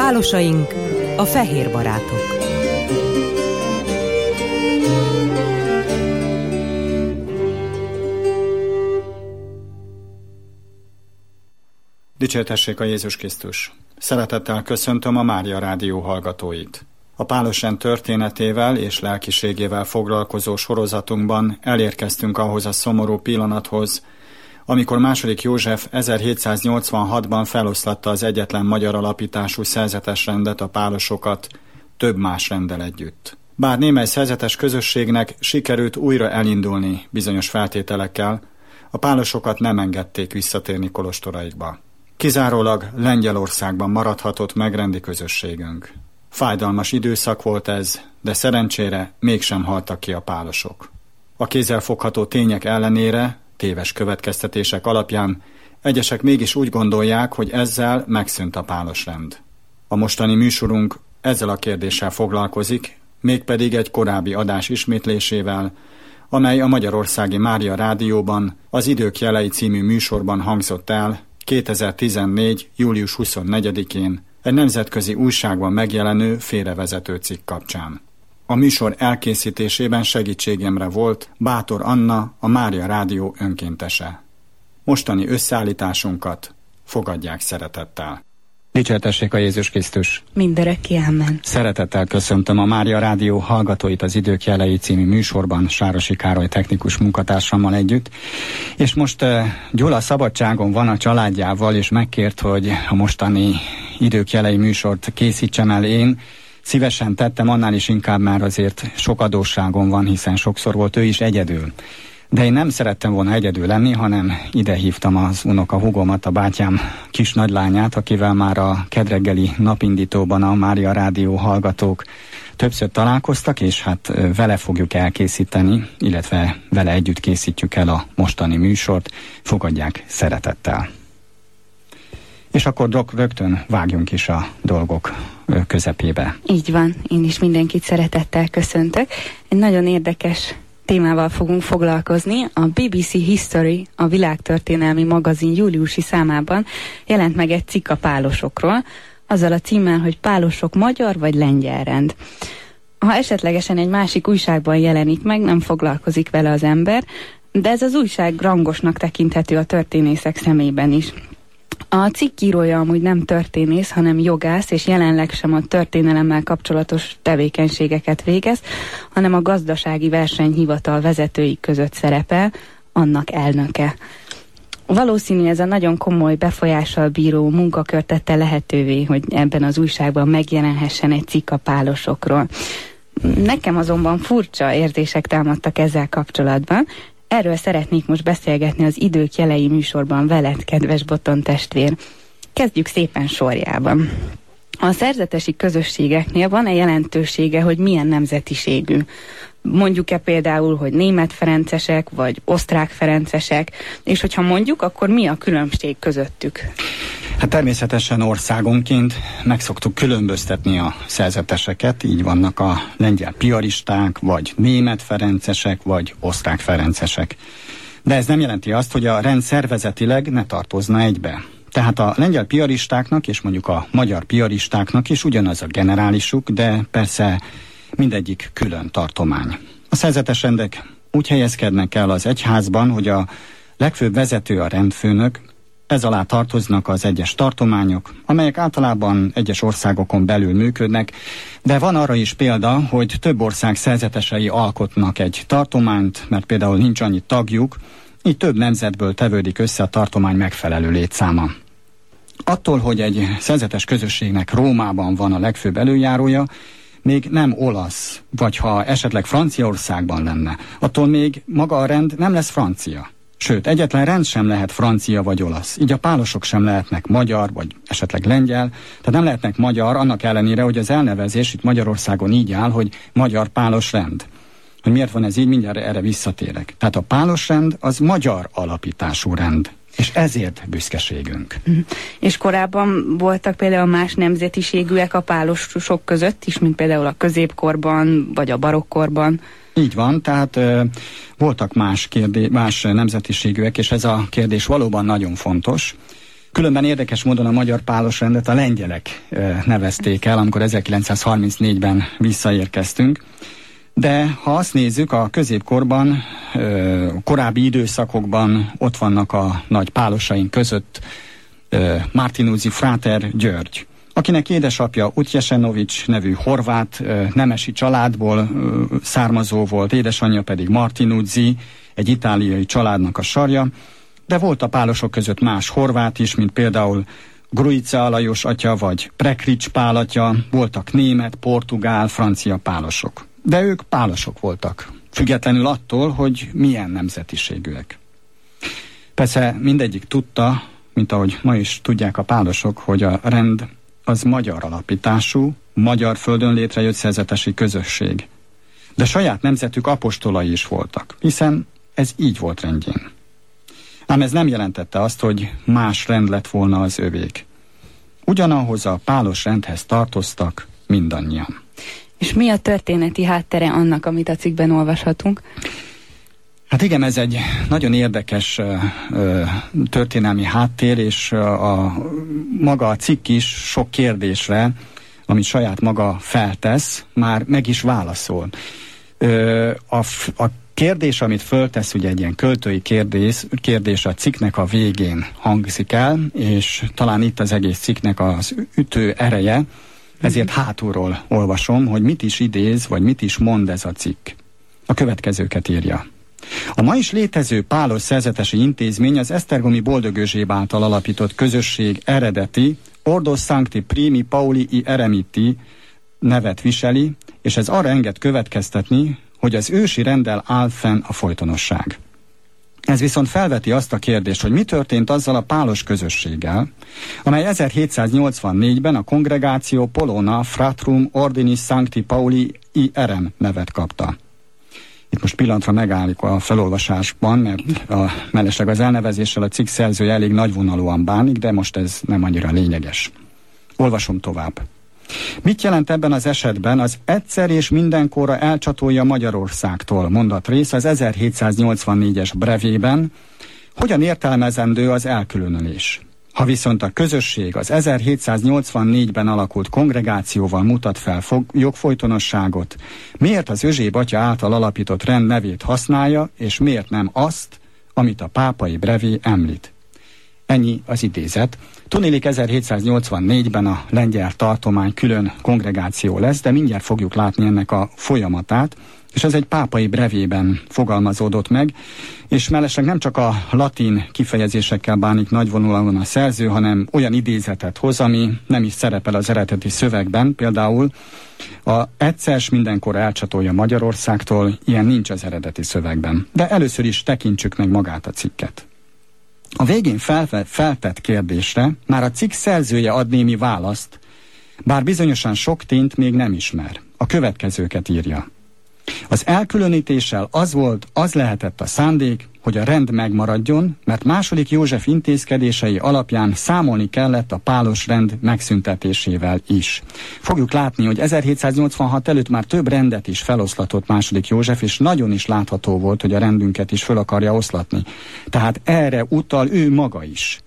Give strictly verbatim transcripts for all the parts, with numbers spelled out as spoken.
Pálosaink, a fehér barátok. Dicsértessék a Jézus Krisztus! Szeretettel köszöntöm a Mária Rádió hallgatóit. A Pálosrend történetével és lelkiségével foglalkozó sorozatunkban elérkeztünk ahhoz a szomorú pillanathoz, amikor második József ezerhétszáznyolcvanhatban feloszlatta az egyetlen magyar alapítású szerzetes rendet, a pálosokat, több más renddel együtt. Bár némely szerzetes közösségnek sikerült újra elindulni bizonyos feltételekkel, a pálosokat nem engedték visszatérni kolostoraikba. Kizárólag Lengyelországban maradhatott meg rendi közösségünk. Fájdalmas időszak volt ez, de szerencsére mégsem haltak ki a pálosok. A kézzelfogható tények ellenére, téves következtetések alapján egyesek mégis úgy gondolják, hogy ezzel megszűnt a pálosrend. A mostani műsorunk ezzel a kérdéssel foglalkozik, mégpedig egy korábbi adás ismétlésével, amely a Magyarországi Mária Rádióban, az Idők jelei című műsorban hangzott el kétezer-tizennégy. július huszonnegyedikén egy nemzetközi újságban megjelenő félrevezető cikk kapcsán. A műsor elkészítésében segítségemre volt Bátor Anna, a Mária Rádió önkéntese. Mostani összeállításunkat fogadják szeretettel. Dicsértessék a Jézus Krisztus! Mindörökké, amen. Szeretettel köszöntöm a Mária Rádió hallgatóit az Idők jelei című műsorban Sárosi Károly technikus munkatársammal együtt. És most uh, Gyula szabadságon van a családjával, és megkért, hogy a mostani Idők jelei műsort készítsem el én. Szívesen tettem, annál is inkább, már azért sok adósságom van, hiszen sokszor volt ő is egyedül. De én nem szerettem volna egyedül lenni, hanem ide hívtam az unoka húgomat, a bátyám kis nagylányát, akivel már a kedreggeli napindítóban a Mária Rádió hallgatók többször találkoztak, és hát vele fogjuk elkészíteni, illetve vele együtt készítjük el a mostani műsort. Fogadják szeretettel. És akkor rögtön vágjunk is a dolgok közepébe. Így van, én is mindenkit szeretettel köszöntök. Egy nagyon érdekes témával fogunk foglalkozni. A bé bé cé History, a világtörténelmi magazin júliusi számában jelent meg egy cikk a pálosokról, azzal a címmel, hogy Pálosok magyar vagy lengyel rend. Ha esetlegesen egy másik újságban jelenik meg, nem foglalkozik vele az ember, de ez az újság rangosnak tekinthető a történészek szemében is. A cikk írója amúgy nem történész, hanem jogász, és jelenleg sem a történelemmel kapcsolatos tevékenységeket végez, hanem a gazdasági versenyhivatal vezetői között szerepel, annak elnöke. Valószínű ez a nagyon komoly befolyással bíró munkakör tette lehetővé, hogy ebben az újságban megjelenhessen egy cikk a pálosokról. Nekem azonban furcsa érzések támadtak ezzel kapcsolatban. Erről szeretnék most beszélgetni az Idők jelei műsorban veled, kedves Botton testvér. Kezdjük szépen sorjában. A szerzetesi közösségeknél van-e jelentősége, hogy milyen nemzetiségű? Mondjuk-e például, hogy német ferencesek, vagy osztrák ferencesek, és hogyha mondjuk, akkor mi a különbség közöttük? Hát természetesen országonként meg szoktuk különböztetni a szerzeteseket, így vannak a lengyel piaristák, vagy német ferencesek, vagy osztrák ferencesek. De ez nem jelenti azt, hogy a rend szervezetileg ne tartozna egybe. Tehát a lengyel piaristáknak és mondjuk a magyar piaristáknak is ugyanaz a generálisuk, de persze mindegyik külön tartomány. A szerzetes rendek úgy helyezkednek el az egyházban, hogy a legfőbb vezető a rendfőnök, ez alá tartoznak az egyes tartományok, amelyek általában egyes országokon belül működnek, de van arra is példa, hogy több ország szerzetesei alkotnak egy tartományt, mert például nincs annyi tagjuk, így több nemzetből tevődik össze a tartomány megfelelő létszáma. Attól, hogy egy szerzetes közösségnek Rómában van a legfőbb előjárója, még nem olasz, vagy ha esetleg Franciaországban lenne, attól még maga a rend nem lesz francia. Sőt, egyetlen rend sem lehet francia vagy olasz. Így a pálosok sem lehetnek magyar, vagy esetleg lengyel, tehát nem lehetnek magyar, annak ellenére, hogy az elnevezés itt Magyarországon így áll, hogy magyar pálos rend. Hogy miért van ez így, mindjárt erre visszatérek. Tehát a pálos rend az magyar alapítású rend. És ezért büszkeségünk. Mm. És korábban voltak például más nemzetiségűek a pálosok között is, mint például a középkorban, vagy a barokkorban? Így van, tehát ö, voltak más, kérdé- más nemzetiségűek, és ez a kérdés valóban nagyon fontos. Különben érdekes módon a magyar pálosrendet a lengyelek nevezték el, amikor ezerkilencszázharmincnégyben visszaérkeztünk. De ha azt nézzük, a középkorban, korábbi időszakokban ott vannak a nagy pálosaink között Martinuzzi fráter György, akinek édesapja Utjesenovics nevű horvát nemesi családból származó volt, édesanyja pedig Martinuzzi, egy itáliai családnak a sarja, de volt a pálosok között más horvát is, mint például Gruica Alajos atya, vagy Prekrics Pál atya, voltak német, portugál, francia pálosok. De ők pálosok voltak, függetlenül attól, hogy milyen nemzetiségűek. Persze mindegyik tudta, mint ahogy ma is tudják a pálosok, hogy a rend az magyar alapítású, magyar földön létrejött szerzetesi közösség. De saját nemzetük apostolai is voltak, hiszen ez így volt rendjén. Ám ez nem jelentette azt, hogy más rend lett volna az övék. Ugyanahoz a pálos rendhez tartoztak mindannyian. És mi a történeti háttere annak, amit a cikkben olvashatunk? Hát igen, ez egy nagyon érdekes ö, ö, történelmi háttér, és a, a maga a cikk is sok kérdésre, amit saját maga feltesz, már meg is válaszol. Ö, a, a kérdés, amit föltesz, ugye egy ilyen költői kérdés, kérdés a cikknek a végén hangzik el, és talán itt az egész cikknek az ütő ereje, ezért hátulról olvasom, hogy mit is idéz, vagy mit is mond ez a cikk. A következőket írja. A ma is létező pálos szerzetesi intézmény az esztergomi Boldog Euzsébie által alapított közösség eredeti Ordo Sancti Primi Pauli i Eremiti nevet viseli, és ez arra enged következtetni, hogy az ősi renddel áll fenn a folytonosság. Ez viszont felveti azt a kérdést, hogy mi történt azzal a pálos közösséggel, amely ezerhétszáznyolcvannégyben a Congregatio Polona Fratrum Ordinis Sancti Pauli i Erem nevet kapta. Itt most pillanatra megállik a felolvasásban, mert a, mellesleg az elnevezéssel a cikk szerzője elég nagyvonalúan bánik, de most ez nem annyira lényeges. Olvasom tovább. Mit jelent ebben az esetben az egyszer és mindenkorra elcsatolja Magyarországtól mondatrész az ezerhétszáznyolcvannégyes brevében, hogyan értelmezendő az elkülönülés? Ha viszont a közösség az ezerhétszáznyolcvannégyben alakult kongregációval mutat fel fog, jogfolytonosságot, miért az Euzsébie atya által alapított rend nevét használja, és miért nem azt, amit a pápai brevé említ? Ennyi az idézet. Tudniillik ezerhétszáznyolcvannégyben a lengyel tartomány külön kongregáció lesz, de mindjárt fogjuk látni ennek a folyamatát, és ez egy pápai brevében fogalmazódott meg, és mellesleg nem csak a latin kifejezésekkel bánik nagyvonalúan a szerző, hanem olyan idézetet hoz, ami nem is szerepel az eredeti szövegben, például a egyszer s mindenkor elcsatolja Magyarországtól, ilyen nincs az eredeti szövegben. De először is tekintsük meg magát a cikket. A végén feltett kérdésre már a cikk szerzője ad némi választ, bár bizonyosan sok tényt még nem ismer. A következőket írja. Az elkülönítéssel az volt, az lehetett a szándék, hogy a rend megmaradjon, mert második József intézkedései alapján számolni kellett a pálos rend megszüntetésével is. Fogjuk látni, hogy ezerhétszáznyolcvanhat előtt már több rendet is feloszlatott második József, és nagyon is látható volt, hogy a rendünket is föl akarja oszlatni. Tehát erre utal ő maga is.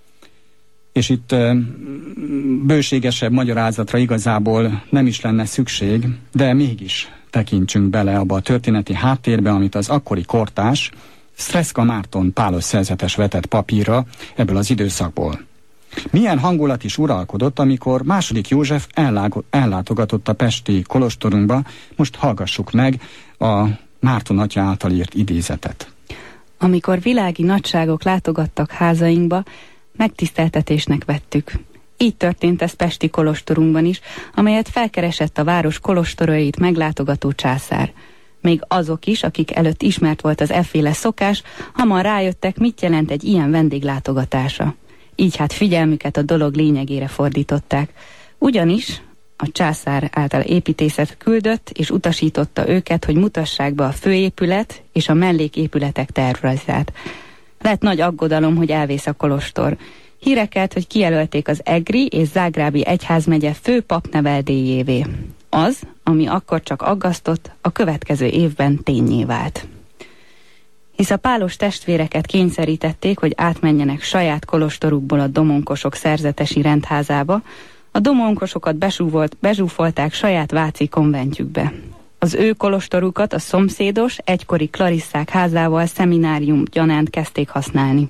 És itt ö, bőségesebb magyarázatra igazából nem is lenne szükség, de mégis tekintsünk bele abba a történeti háttérbe, amit az akkori kortárs Sreszka Márton pálos szerzetes vetett papírra ebből az időszakból. Milyen hangulat is uralkodott, amikor második József ellátogatott a pesti kolostorunkba, most hallgassuk meg a Márton atya által írt idézetet. Amikor világi nagyságok látogattak házainkba, megtiszteltetésnek vettük. Így történt ez pesti kolostorunkban is, amelyet felkeresett a város kolostorait meglátogató császár. Még azok is, akik előtt ismert volt az efféle szokás, hamar rájöttek, mit jelent egy ilyen vendéglátogatása. Így hát figyelmüket a dolog lényegére fordították. Ugyanis a császár által építészet küldött, és utasította őket, hogy mutassák be a főépület és a melléképületek tervrajzát. Lett nagy aggodalom, hogy elvész a kolostor. Hírekelt, hogy kijelölték az egri és zágrábi egyházmegye fő papneveldélyévé. Az, ami akkor csak aggasztott, a következő évben ténnyé vált. hisz a pálos testvéreket kényszerítették, hogy átmenjenek saját kolostorukból a domonkosok szerzetesi rendházába, a domonkosokat besúvolt, bezsúfolták saját váci konventjükbe. Az ő kolostorukat a szomszédos, egykori klarisszák házával szeminárium gyanánt kezdték használni.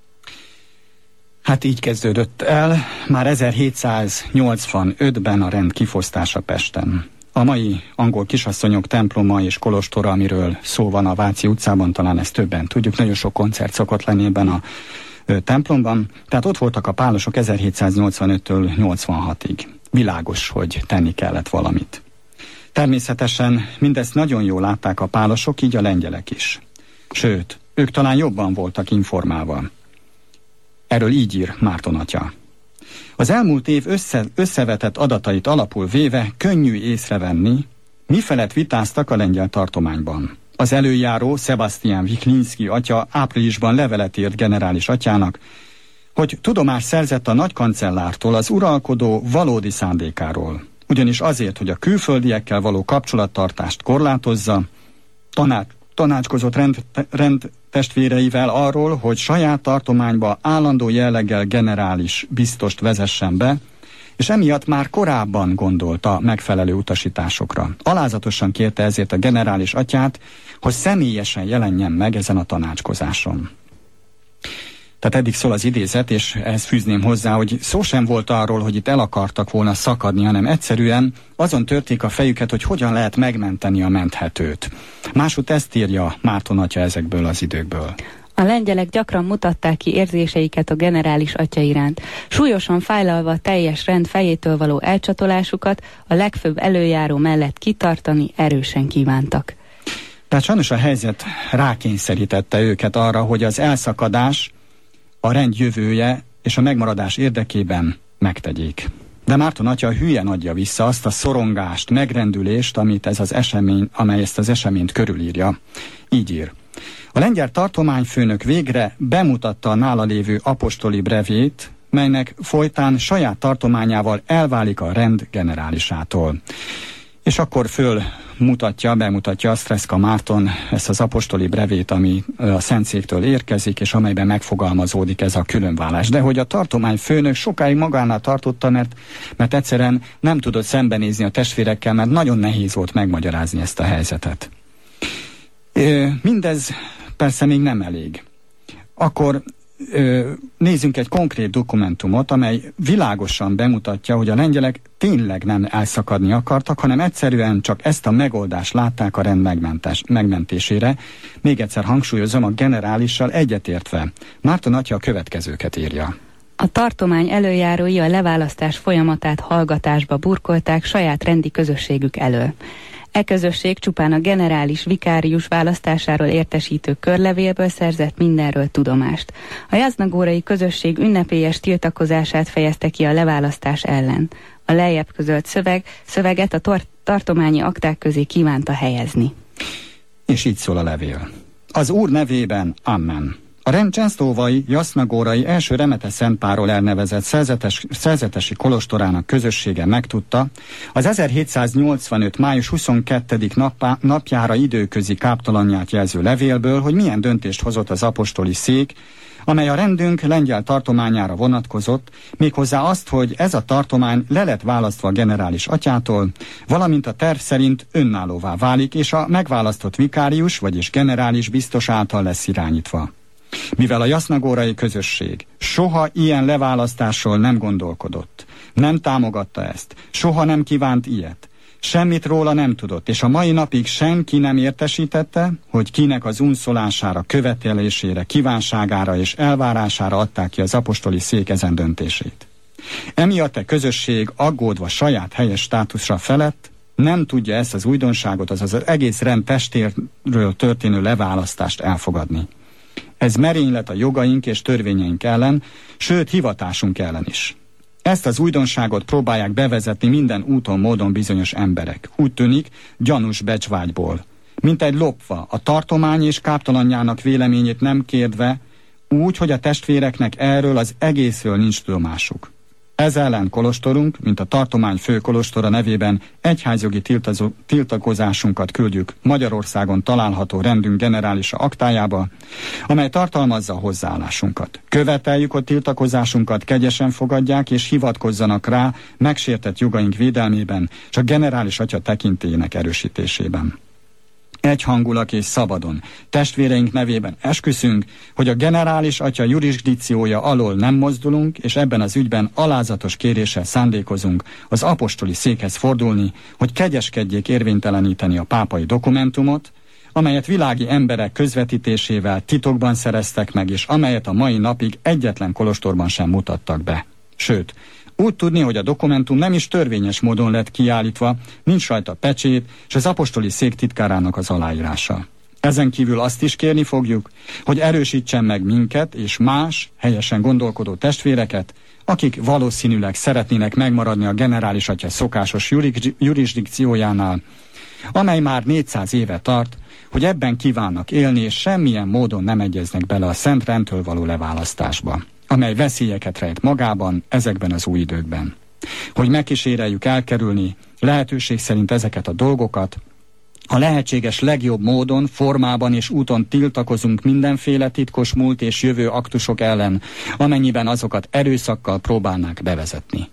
Hát így kezdődött el már ezerhétszáznyolcvanötben a rend kifosztása Pesten. A mai angol kisasszonyok temploma és kolostora, amiről szó van a Váci utcában, talán ezt többen tudjuk, nagyon sok koncert szokott lenni ebben a ö, templomban. Tehát ott voltak a pálosok ezerhétszáznyolcvanöttől nyolcvanhatig. Világos, hogy tenni kellett valamit. Természetesen mindezt nagyon jól látták a pálosok, így a lengyelek is. Sőt, ők talán jobban voltak informálva. Erről így ír Márton atya. Az elmúlt év össze, összevetett adatait alapul véve könnyű észrevenni, mifelett vitáztak a lengyel tartományban. Az előjáró Sebastian Wiklinski atya áprilisban levelet írt generális atyának, hogy tudomást szerzett a nagykancellártól az uralkodó valódi szándékáról. Ugyanis azért, hogy a külföldiekkel való kapcsolattartást korlátozza, tanács, tanácskozott rend, rend testvéreivel arról, hogy saját tartományba állandó jelleggel generális biztost vezessen be, és emiatt már korábban gondolta megfelelő utasításokra. Alázatosan kérte ezért a generális atyát, hogy személyesen jelenjen meg ezen a tanácskozáson. Tehát eddig szól az idézet, és ehhez fűzném hozzá, hogy szó sem volt arról, hogy itt el akartak volna szakadni, hanem egyszerűen azon törték a fejüket, hogy hogyan lehet megmenteni a menthetőt. Másút ezt írja Márton atya ezekből az időkből. A lengyelek gyakran mutatták ki érzéseiket a generális atya iránt. Súlyosan fájlalva a teljes rend fejétől való elcsatolásukat, a legfőbb előjáró mellett kitartani erősen kívántak. Tehát sajnos a helyzet rákényszerítette őket arra, hogy az elszakadás a rend jövője és a megmaradás érdekében megtegyék. De Márton atya hülyen adja vissza azt a szorongást, megrendülést, amit ez az esemény, amely ezt az eseményt körülírja. Így ír. A lengyel tartományfőnök végre bemutatta a nála lévő apostoli brevét, melynek folytán saját tartományával elválik a rend generálisától. És akkor föl mutatja, bemutatja a Streszka Márton ezt az apostoli brevét, ami a Szentszéktől érkezik, és amelyben megfogalmazódik ez a különválás. De hogy a tartományfőnök sokáig magánál tartotta, mert, mert egyszerűen nem tudott szembenézni a testvérekkel, mert nagyon nehéz volt megmagyarázni ezt a helyzetet. Mindez persze még nem elég. Akkor nézzünk egy konkrét dokumentumot, amely világosan bemutatja, hogy a lengyelek tényleg nem elszakadni akartak, hanem egyszerűen csak ezt a megoldást látták a rend megmentes, megmentésére. Még egyszer hangsúlyozom, a generálissal egyetértve. Márton atya a következőket írja. A tartomány előjárói a leválasztás folyamatát hallgatásba burkolták saját rendi közösségük elől. E közösség csupán a generális vikárius választásáról értesítő körlevélből szerzett mindenről tudomást. A jaznagórai közösség ünnepélyes tiltakozását fejezte ki a leválasztás ellen. A lejjebb közölt szöveg, szöveget a tor- tartományi akták közé kívánta helyezni. És így szól a levél. Az Úr nevében, amen. A rend csensztóvai, jasznagórai első Remete Szentpárról elnevezett szerzetes, szerzetesi kolostorának közössége megtudta, az ezerhétszáznyolcvanöt. május huszonkettedike napá, napjára időközi káptalanját jelző levélből, hogy milyen döntést hozott az apostoli szék, amely a rendünk lengyel tartományára vonatkozott, méghozzá azt, hogy ez a tartomány le lett választva a generális atyától, valamint a terv szerint önállóvá válik, és a megválasztott vikárius, vagyis generális biztos által lesz irányítva. Mivel a jasznagórai közösség soha ilyen leválasztásról nem gondolkodott, nem támogatta ezt, soha nem kívánt ilyet, semmit róla nem tudott, és a mai napig senki nem értesítette, hogy kinek az unszolására, követelésére, kívánságára és elvárására adták ki az apostoli szék ezen döntését. Emiatt a közösség aggódva saját helyes státusra felett nem tudja ezt az újdonságot, azaz az egész rend testéről történő leválasztást elfogadni. Ez merénylet a jogaink és törvényeink ellen, sőt hivatásunk ellen is. Ezt az újdonságot próbálják bevezetni minden úton, módon bizonyos emberek. Úgy tűnik, gyanús becsvágyból. Mint egy lopva, a tartomány és káptalanjának véleményét nem kérdve, úgy, hogy a testvéreknek erről az egészről nincs tudomásuk. Ez ellen kolostorunk, mint a tartomány fő kolostora nevében egyházjogi tiltazó, tiltakozásunkat küldjük Magyarországon található rendünk generálisa aktájába, amely tartalmazza a hozzáállásunkat. Követeljük, hogy tiltakozásunkat kegyesen fogadják és hivatkozzanak rá megsértett jogaink védelmében, és a generális atya tekintélyének erősítésében. Egyhangulag és szabadon testvéreink nevében esküszünk, hogy a generális atya jurisdikciója alól nem mozdulunk, és ebben az ügyben alázatos kéréssel szándékozunk az apostoli székhez fordulni, hogy kegyeskedjék érvényteleníteni a pápai dokumentumot, amelyet világi emberek közvetítésével titokban szereztek meg, és amelyet a mai napig egyetlen kolostorban sem mutattak be. Sőt, úgy tudni, hogy a dokumentum nem is törvényes módon lett kiállítva, nincs rajta pecsét, és az apostoli szék titkárának az aláírása. Ezen kívül azt is kérni fogjuk, hogy erősítsen meg minket és más, helyesen gondolkodó testvéreket, akik valószínűleg szeretnének megmaradni a generális atya szokásos jurisdikciójánál, amely már négyszáz éve tart, hogy ebben kívánnak élni, és semmilyen módon nem egyeznek bele a szent rendtől való leválasztásba, amely veszélyeket rejt magában ezekben az új időkben. Hogy megkíséreljük elkerülni lehetőség szerint ezeket a dolgokat, a lehetséges legjobb módon, formában és úton tiltakozunk mindenféle titkos múlt és jövő aktusok ellen, amennyiben azokat erőszakkal próbálnák bevezetni.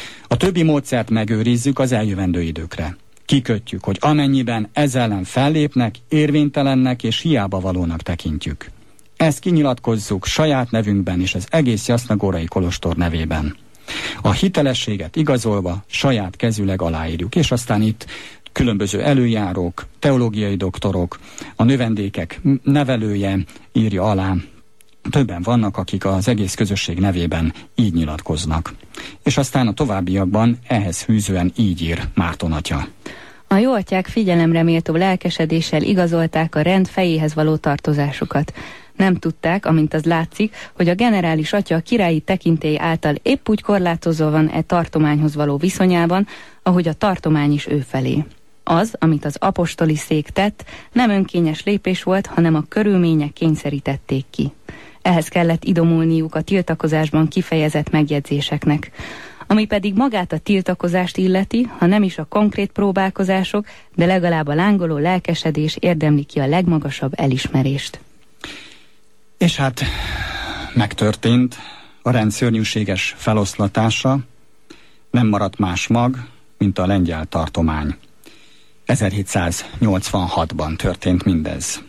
A többi módszert megőrizzük az eljövendő időkre. Kikötjük, hogy amennyiben ezzel ellen fellépnek, érvénytelennek és hiába valónak tekintjük. Ezt kinyilatkozzuk saját nevünkben és az egész Jasznagórai kolostor nevében. A hitelességet igazolva saját kezűleg aláírjuk, és aztán itt különböző előjárók, teológiai doktorok, a növendékek nevelője írja alá. Többen vannak, akik az egész közösség nevében így nyilatkoznak. És aztán a továbbiakban ehhez hűzően így ír Márton atya. A jó atyák figyelemre méltó lelkesedéssel igazolták a rend fejéhez való tartozásukat. Nem tudták, amint az látszik, hogy a generális atya a királyi tekintély által épp úgy korlátozva van e tartományhoz való viszonyában, ahogy a tartomány is ő felé. Az, amit az apostoli szék tett, nem önkényes lépés volt, hanem a körülmények kényszerítették ki. Ehhez kellett idomulniuk a tiltakozásban kifejezett megjegyzéseknek. Ami pedig magát a tiltakozást illeti, ha nem is a konkrét próbálkozások, de legalább a lángoló lelkesedés érdemli ki a legmagasabb elismerést. És hát megtörtént a rend szörnyűséges feloszlatása, nem maradt más mag, mint a lengyel tartomány. ezerhétszáznyolcvanhatban történt mindez.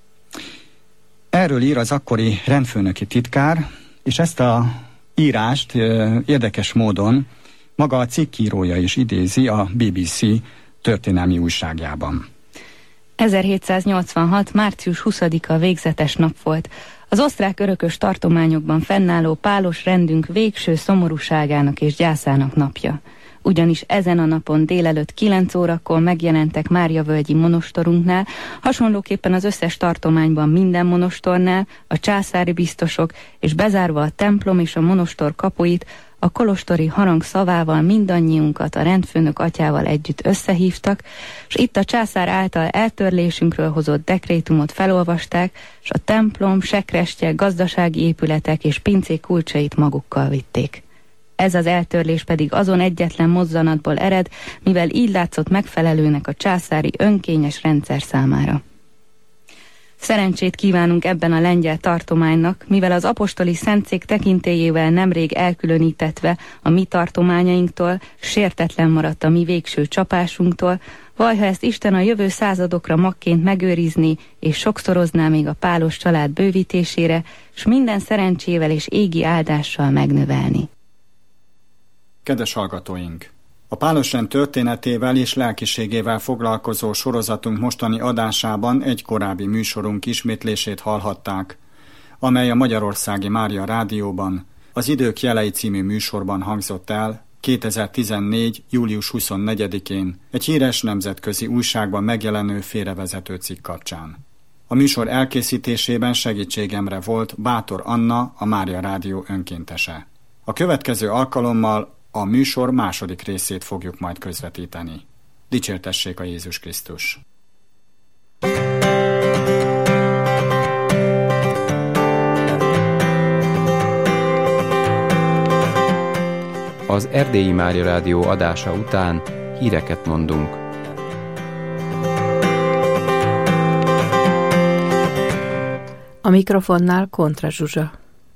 Erről ír az akkori rendfőnöki titkár, és ezt a írást érdekes módon maga a cikkírója is idézi a bé bé cé történelmi újságjában. ezerhétszáznyolcvanhat. március huszadika végzetes nap volt. Az osztrák örökös tartományokban fennálló pálos rendünk végső szomorúságának és gyászának napja. Ugyanis ezen a napon délelőtt kilenc órakor megjelentek Máriavölgyi monostorunknál, hasonlóképpen az összes tartományban minden monostornál, a császári biztosok, és bezárva a templom és a monostor kapuit, a kolostori harang szavával mindannyiunkat a rendfőnök atyával együtt összehívtak, és itt a császár által eltörlésünkről hozott dekrétumot felolvasták, és a templom, sekrestye, gazdasági épületek és pincék kulcsait magukkal vitték. Ez az eltörlés pedig azon egyetlen mozzanatból ered, mivel így látszott megfelelőnek a császári önkényes rendszer számára. Szerencsét kívánunk ebben a lengyel tartománynak, mivel az apostoli szentszék tekintélyével nemrég elkülönítetve a mi tartományainktól, sértetlen maradt a mi végső csapásunktól, vaj, ha ezt Isten a jövő századokra magként megőrizni, és sokszorozná még a pálos család bővítésére, s minden szerencsével és égi áldással megnövelni. Kedves hallgatóink! A pálosrend történetével és lelkiségével foglalkozó sorozatunk mostani adásában egy korábbi műsorunk ismétlését hallhatták, amely a Magyarországi Mária Rádióban, az Idők jelei című műsorban hangzott el kétezer-tizennégy. július huszonnegyedikén egy híres nemzetközi újságban megjelenő félrevezető cikk kapcsán. A műsor elkészítésében segítségemre volt Bátor Anna, a Mária Rádió önkéntese. A következő alkalommal a műsor második részét fogjuk majd közvetíteni. Dicsértessék a Jézus Krisztus! Az Erdélyi Mária Rádió adása után híreket mondunk. A mikrofonnál Kontra Zsuzsa.